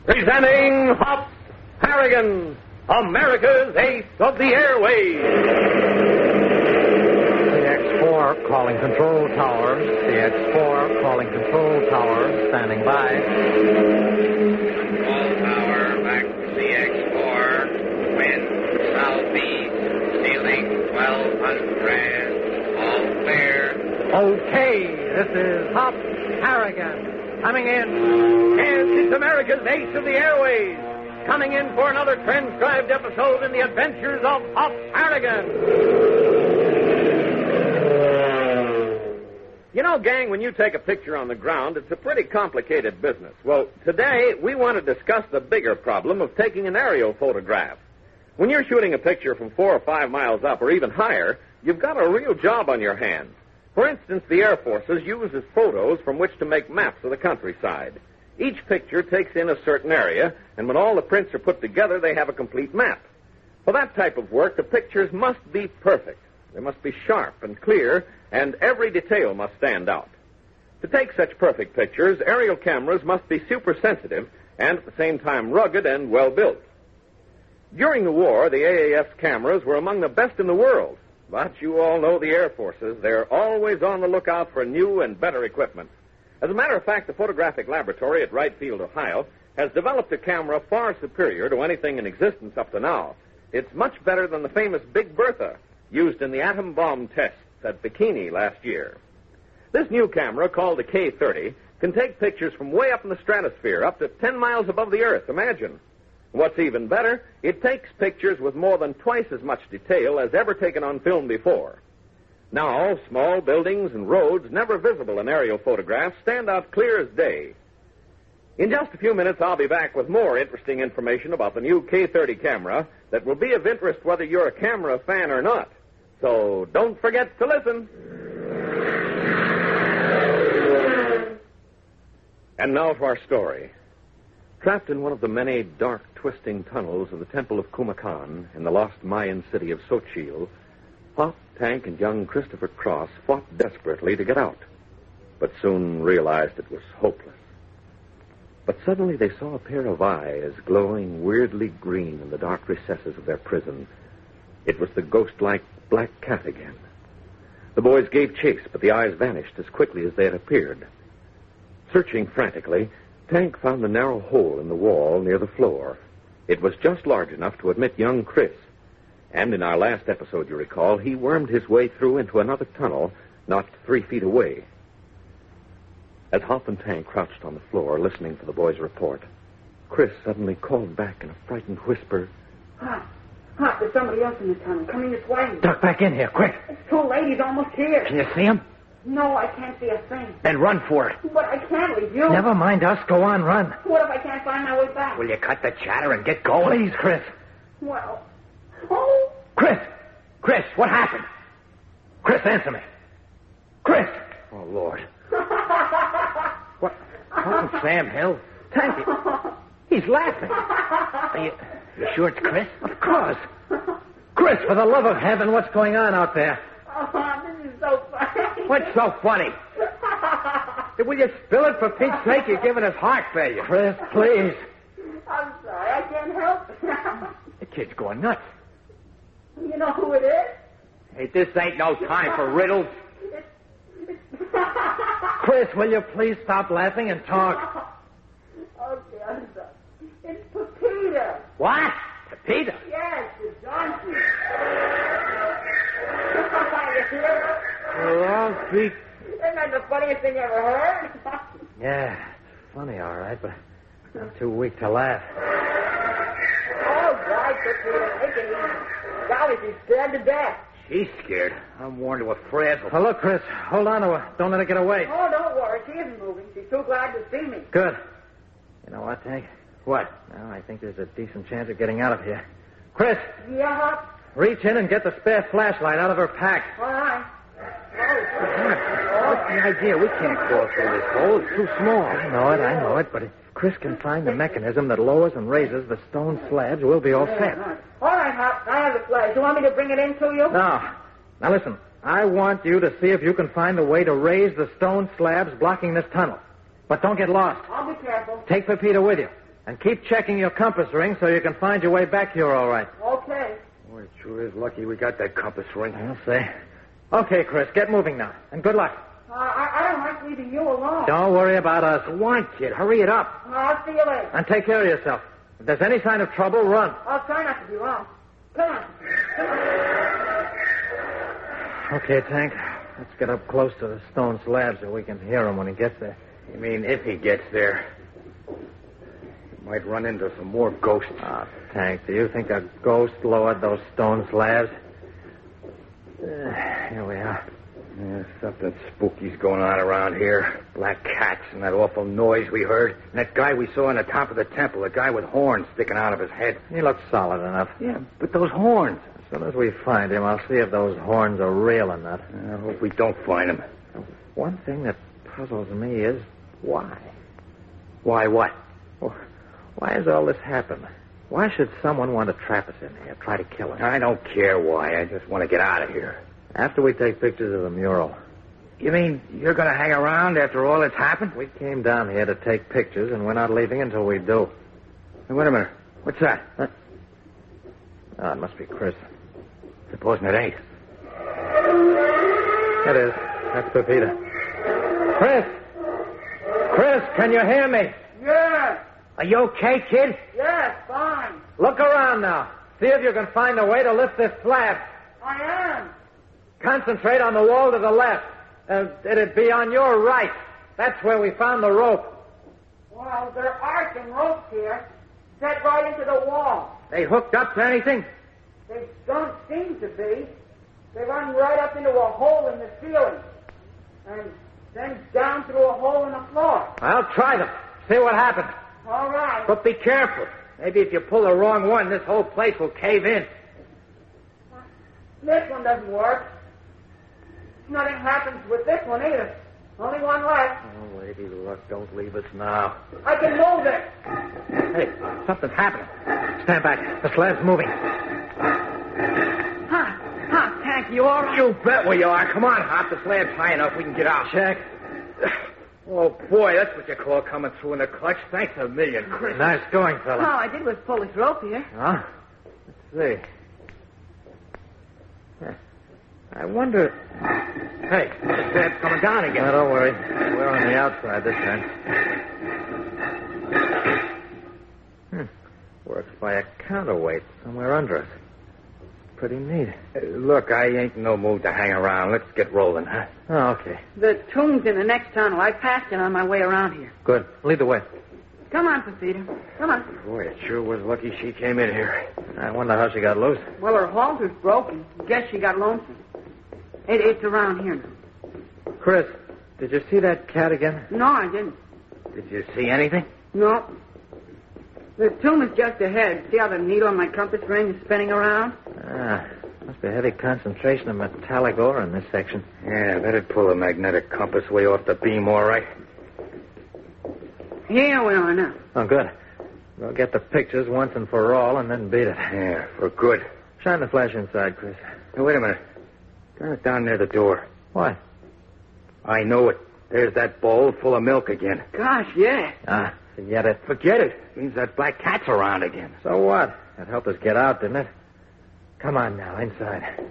Presenting Hop Harrigan, America's Ace of the Airways. CX-4 calling control tower. CX-4 calling control tower. Standing by. Control tower, back to CX-4. Wind southeast, ceiling 1200. All clear. Okay, this is Hop Harrigan. Coming in. Yes, it's America's Ace of the Airways. Coming in for another transcribed episode in the adventures of Hop Harrigan. You know, gang, when you take a picture on the ground, it's a pretty complicated business. Well, today we want to discuss the bigger problem of taking an aerial photograph. When you're shooting a picture from 4 or 5 miles up or even higher, you've got a real job on your hands. For instance, the Air Forces uses photos from which to make maps of the countryside. Each picture takes in a certain area, and when all the prints are put together, they have a complete map. For that type of work, the pictures must be perfect. They must be sharp and clear, and every detail must stand out. To take such perfect pictures, aerial cameras must be super sensitive and at the same time rugged and well built. During the war, the AAF's cameras were among the best in the world. But you all know the Air Forces. They're always on the lookout for new and better equipment. As a matter of fact, the Photographic Laboratory at Wright Field, Ohio, has developed a camera far superior to anything in existence up to now. It's much better than the famous Big Bertha, used in the atom bomb tests at Bikini last year. This new camera, called the K-30, can take pictures from way up in the stratosphere, up to 10 miles above the Earth. Imagine. What's even better, it takes pictures with more than twice as much detail as ever taken on film before. Now, small buildings and roads, never visible in aerial photographs, stand out clear as day. In just a few minutes, I'll be back with more interesting information about the new K-30 camera that will be of interest whether you're a camera fan or not. So don't forget to listen. And now to our story. Trapped in one of the many dark, twisting tunnels of the Temple of Kumakan in the lost Mayan city of Xochitl, Hop, Tank, and young Christopher Cross fought desperately to get out, but soon realized it was hopeless. But suddenly they saw a pair of eyes glowing weirdly green in the dark recesses of their prison. It was the ghost-like black cat again. The boys gave chase, but the eyes vanished as quickly as they had appeared. Searching frantically, Tank found a narrow hole in the wall near the floor. It was just large enough to admit young Chris. And in our last episode, you recall, he wormed his way through into another tunnel not 3 feet away. As Hop and Tank crouched on the floor listening for the boys' report, Chris suddenly called back in a frightened whisper. Hop, there's somebody else in the tunnel coming this way. Duck back in here, quick. It's too late. He's almost here. Can you see him? No, I can't see a thing. Then run for it. But I can't leave you. Never mind us. Go on, run. What if I can't find my way back? Will you cut the chatter and get going? Please, Chris. Well, oh. Chris, what happened? Chris, answer me. Chris. Oh, Lord. What? Oh, Sam Hill. Tank, he's laughing. Are you sure it's Chris? Of course. Chris, for the love of heaven, what's going on out there? Oh, this is so funny. What's so funny? Will you spill it, for Pete's sake? You're giving us heart failure. Chris, please. I'm sorry. I can't help it. The kid's going nuts. You know who it is? Hey, this ain't no time for riddles. Chris, will you please stop laughing and talk? Okay, I'm sorry. It's Pepita. What? Pepita? Yes, the donkey. You hear her? Well, Pete. Isn't that the funniest thing you ever heard? Yeah, it's funny, all right, but I'm too weak to laugh. Oh, God, Pepita, take it easy. Golly, she's scared to death. She's scared. I'm worn to a frazzle. Oh, look, Chris, hold on to her. Don't let her get away. Oh, don't worry. She isn't moving. She's too glad to see me. Good. You know what, Tank? What? Now, I think there's a decent chance of getting out of here. Chris. Yeah, Hop? Reach in and get the spare flashlight out of her pack. All right. What's the idea? We can't crawl through this hole. It's too small. I know it, but if Chris can find the mechanism that lowers and raises the stone slabs, we'll be all set. All right, Hop. I have the flash. You want me to bring it in to you? No. Now, listen. I want you to see if you can find a way to raise the stone slabs blocking this tunnel. But don't get lost. I'll be careful. Take Pepita with you. And keep checking your compass ring so you can find your way back here all right. Okay. Boy, it sure is lucky we got that compass ring. I'll say. Okay, Chris, get moving now. And good luck. I don't like leaving you alone. Don't worry about us. Come on, kid. Hurry it up. I'll see you later. And take care of yourself. If there's any sign of trouble, run. I'll try not to be wrong. Come on. Okay, Tank. Let's get up close to the stone slab so we can hear him when he gets there. You mean if he gets there? He might run into some more ghosts. Tank, do you think a ghost lowered those stone slabs? Here we are. Yeah, something spooky's going on around here. Black cats and that awful noise we heard. And that guy we saw on the top of the temple, a guy with horns sticking out of his head. He looks solid enough. Yeah, but those horns. As soon as we find him, I'll see if those horns are real or not. I hope we don't find him. One thing that puzzles me is why? Why what? Well, why has all this happened? Why should someone want to trap us in here, try to kill us? I don't care why. I just want to get out of here. After we take pictures of the mural. You mean you're going to hang around after all that's happened? We came down here to take pictures, and we're not leaving until we do. Hey, wait a minute. What's that? Oh, it must be Chris. Supposing it ain't. It is. That's Pepita. Chris! Chris, can you hear me? Yes. Are you okay, kid? Yes, fine. Look around now. See if you can find a way to lift this slab. I am. Concentrate on the wall to the left. It'd be on your right. That's where we found the rope. Well, there are some ropes here, set right into the wall. They hooked up to anything? They don't seem to be. They run right up into a hole in the ceiling, and then down through a hole in the floor. I'll try them. See what happens. All right. But be careful. Maybe if you pull the wrong one, this whole place will cave in. This one doesn't work. Nothing happens with this one either. Only one left. Oh, lady luck, don't leave us now. I can move it. Hey, something's happening. Stand back. The slab's moving. Tank, you all right? You bet we are. Come on, Hop. The slab's high enough. We can get out. Check. Oh, boy, that's what you call coming through in the clutch. Thanks a million, Chris. Nice going, fella. All I did was pull this rope here. Huh? Let's see. I wonder... Hey, the slab's coming down again. No, don't worry. We're on the outside this time. Works by a counterweight somewhere under us. Pretty neat. Look, I ain't in no mood to hang around. Let's get rolling, huh? Oh, okay. The tomb's in the next tunnel. I passed it on my way around here. Good. Lead the way. Come on, Pepita. Come on. Boy, it sure was lucky she came in here. I wonder how she got loose. Well, her halter's broken. Guess she got lonesome. It's around here now. Chris, did you see that cat again? No, I didn't. Did you see anything? No. The tomb is just ahead. See how the needle on my compass ring is spinning around? Must be a heavy concentration of metallic ore in this section. Yeah, that'd pull a magnetic compass way off the beam, all right. Here we are now. Oh, good. We'll get the pictures once and for all and then beat it. Yeah, for good. Shine the flash inside, Chris. Hey, wait a minute. Turn it down near the door. Why? I know it. There's that bowl full of milk again. Gosh, yeah. Forget it. Forget it. Means that black cat's around again. So what? That helped us get out, didn't it? Come on now, inside.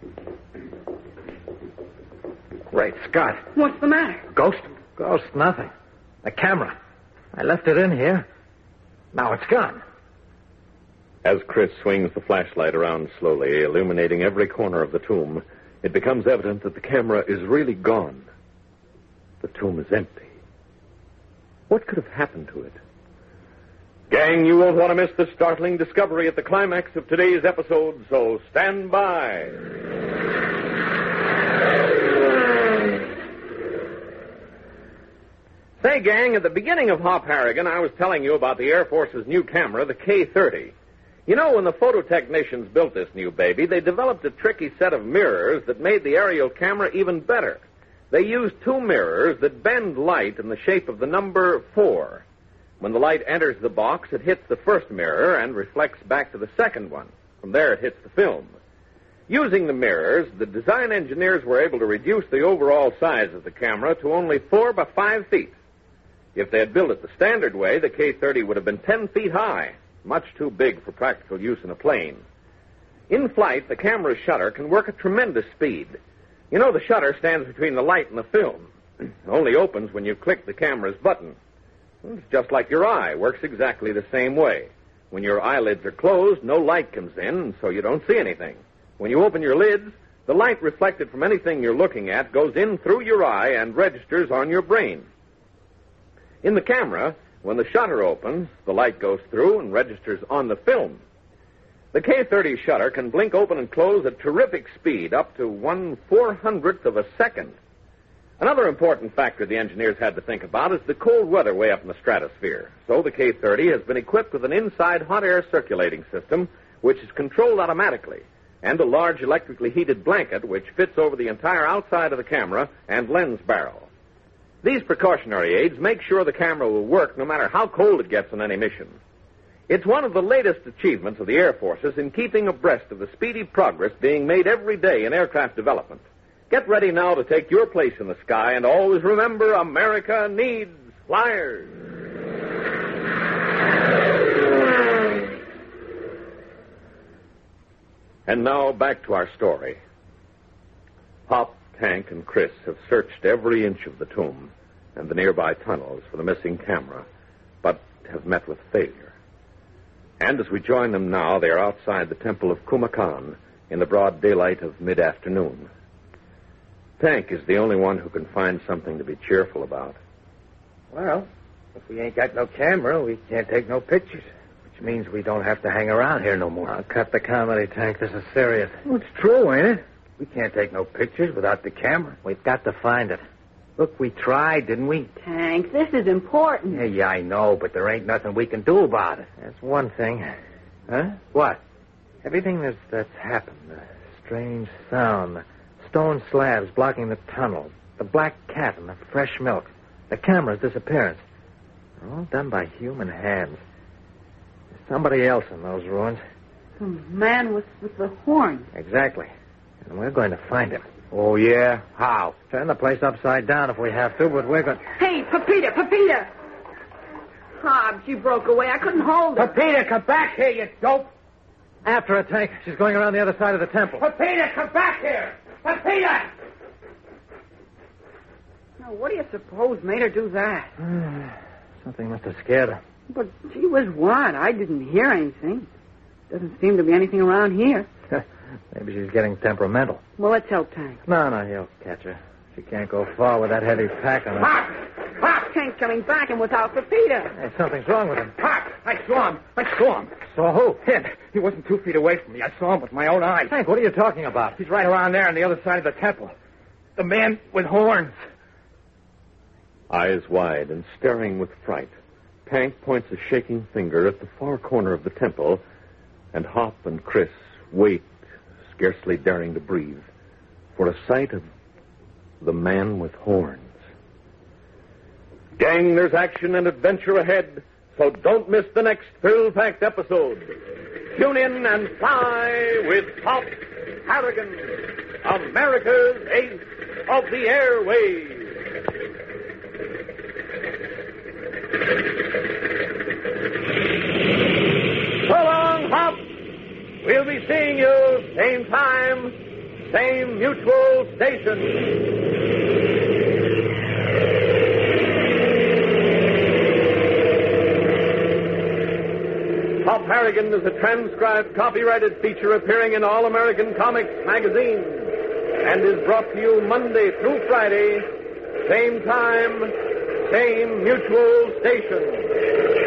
Great Scott. What's the matter? Ghost? Ghost, nothing. The camera. I left it in here. Now it's gone. As Chris swings the flashlight around slowly, illuminating every corner of the tomb, it becomes evident that the camera is really gone. The tomb is empty. What could have happened to it? Gang, you won't want to miss the startling discovery at the climax of today's episode, so stand by. Say, gang, at the beginning of Hop Harrigan, I was telling you about the Air Force's new camera, the K-30. You know, when the photo technicians built this new baby, they developed a tricky set of mirrors that made the aerial camera even better. They used two mirrors that bend light in the shape of the number 4. When the light enters the box, it hits the first mirror and reflects back to the second one. From there, it hits the film. Using the mirrors, the design engineers were able to reduce the overall size of the camera to only 4 by 5 feet. If they had built it the standard way, the K-30 would have been 10 feet high, much too big for practical use in a plane. In flight, the camera's shutter can work at tremendous speed. You know, the shutter stands between the light and the film. It only opens when you click the camera's button. It's just like your eye, works exactly the same way. When your eyelids are closed, no light comes in, so you don't see anything. When you open your lids, the light reflected from anything you're looking at goes in through your eye and registers on your brain. In the camera, when the shutter opens, the light goes through and registers on the film. The K-30 shutter can blink open and close at terrific speed, up to 1/400th of a second. Another important factor the engineers had to think about is the cold weather way up in the stratosphere. So the K-30 has been equipped with an inside hot air circulating system, which is controlled automatically, and a large electrically heated blanket which fits over the entire outside of the camera and lens barrel. These precautionary aids make sure the camera will work no matter how cold it gets on any mission. It's one of the latest achievements of the Air Forces in keeping abreast of the speedy progress being made every day in aircraft development. Get ready now to take your place in the sky, and always remember, America needs flyers. And now back to our story. Hop, Tank, and Chris have searched every inch of the tomb and the nearby tunnels for the missing camera, but have met with failure. And as we join them now, they are outside the temple of Kumakan in the broad daylight of mid-afternoon. Tank is the only one who can find something to be cheerful about. Well, if we ain't got no camera, we can't take no pictures, which means we don't have to hang around here no more. I'll cut the comedy, Tank. This is serious. Well, it's true, ain't it? We can't take no pictures without the camera. We've got to find it. Look, we tried, didn't we? Tank, this is important. Yeah, I know, but there ain't nothing we can do about it. That's one thing. Huh? What? Everything that's happened, the strange sound, the stone slabs blocking the tunnel, the black cat and the fresh milk, the camera's disappearance. They're all done by human hands. There's somebody else in those ruins. Some man with the horn. Exactly. And we're going to find him. Oh, yeah? How? Turn the place upside down if we have to, but we're going... Hey, Pepita! Hobbs, you broke away. I couldn't hold her. Pepita, come back here, you dope! After her, Tank. She's going around the other side of the temple. Pepita, come back here! Pepita! Now, what do you suppose made her do that? Something must have scared her. But gee whiz, what? I didn't hear anything. Doesn't seem to be anything around here. Maybe she's getting temperamental. Well, let's help Tank. No, he'll catch her. She can't go far with that heavy pack on her. Pop! Tank's coming back and without Pepita. Hey, something's wrong with him. Pop! I saw him. Saw who? Him. He wasn't 2 feet away from me. I saw him with my own eyes. Tank, what are you talking about? He's right around there on the other side of the temple. The man with horns. Eyes wide and staring with fright, Tank points a shaking finger at the far corner of the temple, and Hop and Chris wait, scarcely daring to breathe, for a sight of the man with horns. Gang, there's action and adventure ahead, so don't miss the next thrill-packed episode. Tune in and fly with Hop Harrigan, America's ace of the airwaves. So long, Hop. We'll be seeing you same time, same mutual station. Hop Harrigan is a transcribed, copyrighted feature appearing in All American Comics magazine and is brought to you Monday through Friday, same time, same mutual station.